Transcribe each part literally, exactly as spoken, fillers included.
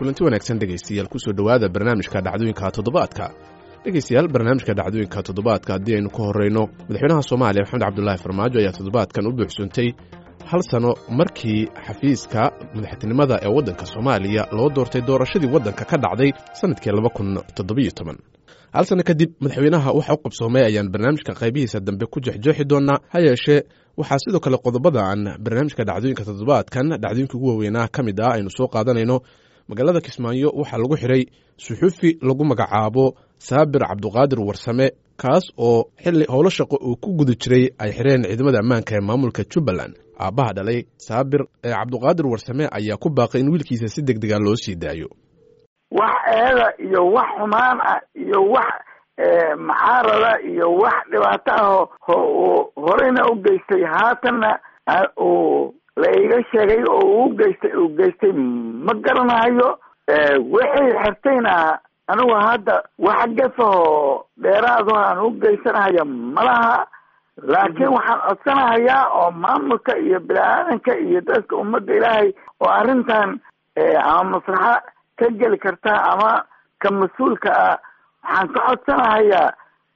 kulanti wanaagsan dhegaystayaal kusoo dhowaada barnaamijka dhacdooyinka toddobaadka dhegaystayaal barnaamijka dhacdooyinka toddobaadka haddii aynu ka horreyno madaxweynaha soomaaliya maxamed cabdulaahi farmaajo ayaa toddobaadkan u buuxsuntay hal sano markii xafiiska madaxtinimada ee waddanka soomaaliya loo doortay doorashadii waddanka ka dhacday sannadkii laba kun toddobiyo toban hal sano kadib madaxweynaha waxa u qabsoomay ayaan barnaamijka qaybihiisa dambe ku jexjeexi doonaa ha yeeshee waxaa sidoo kale qodobada aan barnaamijka dhacdooyinka toddobaadkan dhacdooyinka ugu waaweynaa ka mid ah aynu soo qaadanayno magaalada kismaayo waxaa lagu xiray suxufi lagu magacaabo saabir cabduqaadir warsame kaas oo xilli howlo shaqo uu ku guda jiray ay xireen ciidamada ammaanka ee maamulka jubbaland aabbaha dhalay saabir ee cabduqaadir warsame ayaa ku baaqay in wiilkiisa si deg dega loo sii daayo wax eeda iyo wax xumaan ah iyo wax maxaarada iyo wax dhibaato ah oo horeyna u geystay haatanna uu la iga sheegay oo uu geystay uu geystay ma garanayo wixii xirtayna anigu hadda wax gafahoo dheeraado aan u geysanahayo malaha laakiin waxaan codsanahayaa oo maamulka iyo bini-aadanka iyo dadka ummadda ilaahay oo arrintan ama maslaxa ka geli kartaa ama ka mas-uulka ah waxaan ka codsanahayaa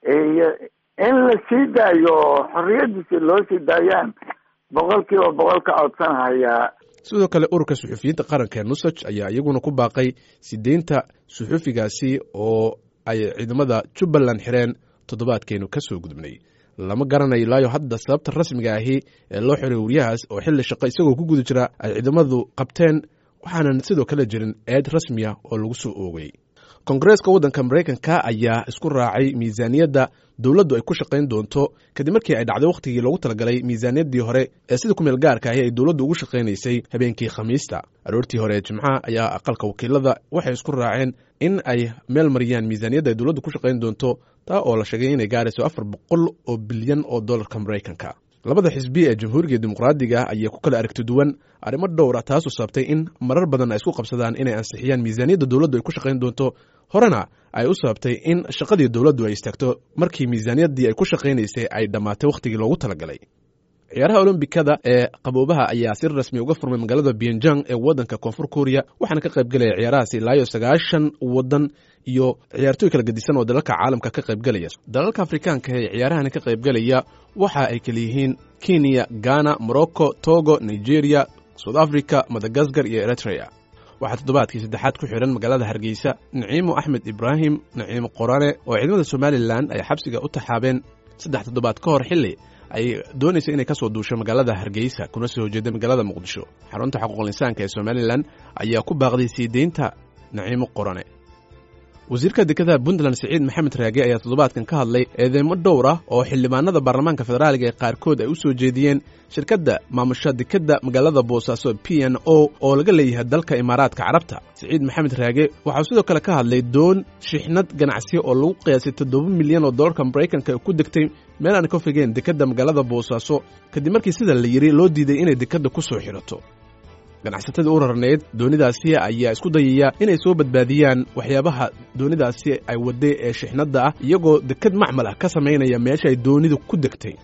in la sii daayo xorriyadiisa loo sii daayaan boqol kiiba boqol ka codsanahayaa sidoo kale ururka suxufiyiinta qaranka ee nusaj ayaa iyaguna ku baaqay sideynta suxufigaasi oo ay ciidamada jubbaland xireen toddobaadkeenu ka soo gudubnay lama garanayo ilaayo hadda sababta rasmiga ahi ee loo xiray wariyahaas oo xilli shaqo isagoo ku guda jira ay ciidamadu qabteen waxaanan sidoo kale jirin eed rasmiya oo lagu soo oogay kongareeska waddanka maraykanka ayaa isku raacay miisaaniyadda dowladdu ay ku shaqayn doonto kadib markii ay dhacday wakhtigii loogu talagalay miisaaniyaddii hore ee sida ku meel gaarka ahi ay dowladdu ugu shaqaynaysay habeenkii khamiista aroortii hore ee jimcaha ayaa aqalka wakiilada waxay isku raaceen in ay meel mariyaan miisaaniyadda ay dowladdu ku shaqayn doonto taa oo la sheegay inay gaarayso afar boqol oo bilyan oo dollarka maraykanka labada xisbi ee jamhuuriga dimuqraadiga ayaa ku kala aragti duwan arrimo dhowra taasoo sababtay in marar badan ay isku qabsadaan inay ansixiyaan miisaaniyadda dowladdu ay ku shaqayn doonto horena ay u sababtay in shaqadii dowladdu ay istaagto markii miisaaniyaddii ay ku shaqaynaysay ay dhammaatay wakhtigii loogu talagalay ciyaaraha olombikada ee qaboobaha ayaa si rasmi uga furmay magaalada Pyongyang ee waddanka koonfur Korea waxaana ka qayb galaya ciyaarahaasi ilaa iyo sagaashan waddan iyo ciyaartooy kala gedisan oo dalalka caalamka ka qayb galaya dalalka Afrikaanka ee ciyaarahan ka qayb galaya waxa ay kala yihiin Kenya, Ghana, Morocco, Togo, Nigeria, South Africa, Madagascar iyo Eritrea waxaa toddobaadkii saddexaad ku xiran magaalada Hargeysa Naciimo Axmed Ibrahim Naciimo Qorane oo ciidamada Somaliland ay xabsiga u taxaabeen saddex toddobaad ka hor xilli ay doonayso inay ka soo duusho magaalada Hargeysa kuna soo jeeda magaalada Muqdisho xarunta xuquuqul insaanka ee Somaliland ayaa ku baaqday sii deynta Naciimo Qorane wasiirka dekedaha Puntland Saciid Maxamed Raage ayaa toddobaadkan ka hadlay eedeymo dhowr ah oo xildhibaanada baarlamaanka federaaliga ee qaarkood ay u soo jeediyeen shirkadda maamusha dekedda magaalada Boosaaso P N O oo laga leeyahay dalka Imaaraadka Carabta Saciid Maxamed Raage waxa sidoo kale ka hadlay doon shixnad ganacsi oo lagu qiyaasay toddoba milyan oo dollarka Mareykanka ku degtay meel aan ka fogeen dekedda magaalada Boosaaso kadib markii sida la yiri loo diiday inay dekedda ku soo xirato ganacsatada u rarneed doonidaasi ayaa isku dayaya inay soo badbaadiyaan waxyaabaha doonidaasi ay waday ee shixnada ah iyagoo dekad macmal ah ka sameynaya meesha ay doonidu ku degtay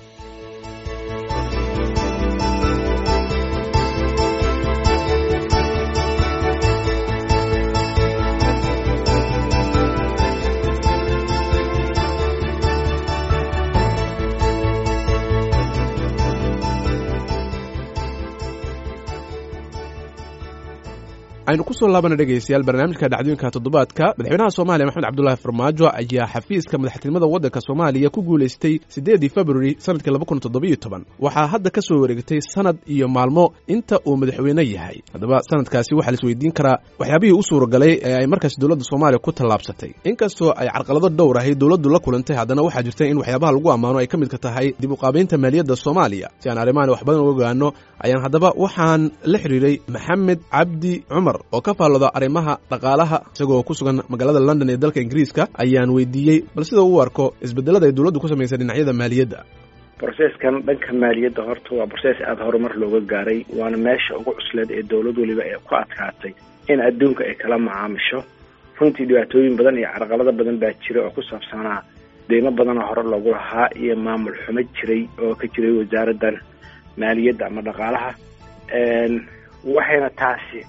aynu ku soo laabana dhegaystayaal barnaamijka dhacdooyinka toddobaadka madaxweynaha Soomaaliya Maxamed Cabdulaahi Farmaajo ayaa xafiiska madaxtinimada waddanka Soomaaliya ku guuleystay sideedii February sanadkii laba kun toddobiyo toban waxaa hadda ka soo wareegtay sanad iyo maalmo inta uu madaxweyne yahay haddaba sanadkaasi waxaa la isweydiin karaa waxyaabihii u suuragalay ee ay markaas dowladda Soomaaliya ku tallaabsatay inkastoo ay carqalado dhowr ah dowladdu la kulantay haddana waxaa jirta in waxyaabaha lagu ammaano ay ka mid ka tahay dib u qaabaynta maaliyadda Soomaaliya si aan arrimahan wax badan uga ogaano ayaan haddaba waxaan la xiriiray Maxamed Cabdi Cumar oo ka faallada arrimaha dhaqaalaha isagoo ku sugan magaalada London ee dalka Ingiriiska ayaan weydiiyey bal sida uu arko isbedelada ay dowladdu ku sameysay dhinacyada maaliyadda processkan dhanka maaliyadda horta waa process aad horumar looga gaaray waana meesha ugu cusleed ee dowlad waliba ay ku adkaatay in adduunka ay kala macaamisho runtii dhibaatooyin badan iyo carqalado badan baa jira oo ku saabsanaa deymo badan oo hore loogu lahaa iyo maamul xumo jiray oo ka jiray wasaaraddan maaliyadda ama dhaqaalaha waxayna taasi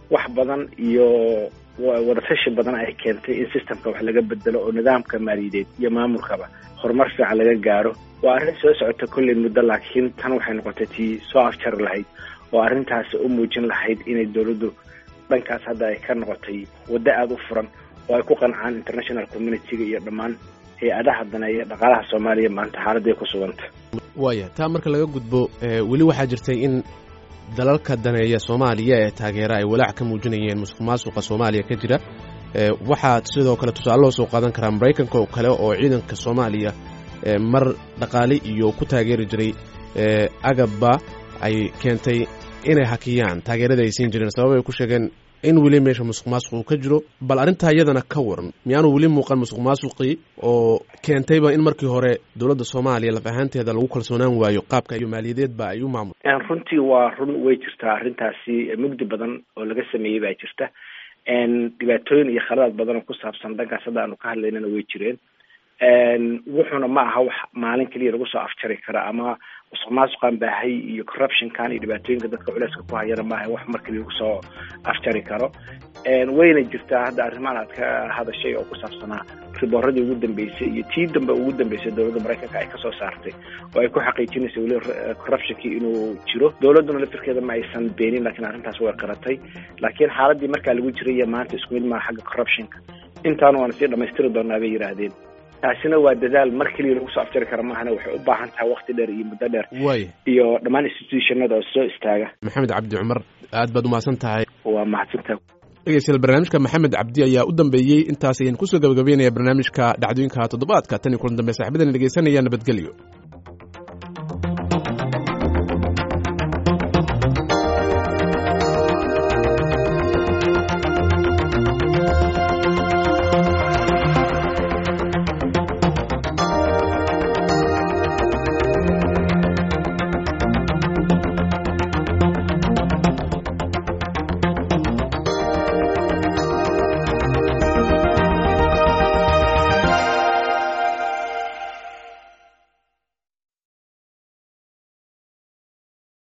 wax badan iyo wadatashi badan ay keentay in systemka wax laga bedelo oo nidaamka maaliyadeed iyo maamulkaba horumar fiican laga gaaro. waa arrin soo socota kolley muddo, laakiin tan waxay noqotay tii soo afjari lahayd oo arrintaasi u muujin lahayd inay dawladdu dhankaas hadda ay ka noqotay waddo aada u furan oo ay ku qancaan international community-ga iyo dhammaan hay-adaha daneeya dhaqaalaha Soomaaliya maanta xaaladday ku suganta. waaya taa marka laga gudbo weli waxaa jirtay in dalalka daneeya Soomaaliya ee taageera ay walaac ka muujinayeen musuqmaasuqa Soomaaliya ka jira. waxaa sidoo kale tusaale loo soo qaadan karaa Mareykanka oo kale oo ciidanka Soomaaliya mar dhaqaale iyo ku taageeri jiray agabba ay keentay inay hakiyaan taageerada ay siin jireen sabab ay ku sheegeen in weli meesha musuqmaasuqu ka jiro. bal arrintaa iyadana ka waran, miyaanu weli muuqan musuqmaasuqii oo keentayba in markii hore dowladda Soomaaliya laf ahaanteeda lagu kalsoonaan waayo qaabka iyo maaliyadeedba ay u maamul? runtii waa run way jirtaa arrintaasi, mugdi badan oo laga sameeyey baa jirta. dhibaatooyin iyo khaladaad badan oo ku saabsan dhankaas hadda aanu ka hadlaynana way jireen. wuxuuna ma aha wax maalin keliya lagu soo afjari kara, ama musuqmaasuqan baahay iyo corruptionkan iyo dhibaatooyinka dadka culeyska ku hayana maaha wax mar keliya lagu soo afjari karo. wayna jirtaa hadda arrimahan aad ka hadashay oo ku saabsanaa ribooradii ugu dambeysay iyo tii dambe ugu dambeysay dowladda Mareykanka ay kasoo saartay oo ay ku xaqiijinaysa weli corruptionkii inuu jiro. dowladduna laftirkeeda ma aysan beenin, laakiin arrintaas way qaratay. laakiin xaaladii markaa lagu jiray iyo maanta isku mid maaha xagga corruptionka. intaanu waana sii dhamaystiri doonaa bay yidhaahdeen. taasina waa dadaal mar keliya lagu soo afjari kara maahane waxay u baahan tahay waqti dheer iyo muddo dheer iyo dhammaan institutionada oo soo istaaga. maxamed cabdi cumar, aad baad umahadsan tahay. waa mahadsantahay. dhegeystayaal, barnaamijka maxamed cabdi ayaa u dambeeyey. intaas ayaan kusoo gabagabeynaya barnaamijka dhacdooyinka toddobaadka. tan iyo kulan dambe saaxiibadan dhegeysanaya, nabadgelyo.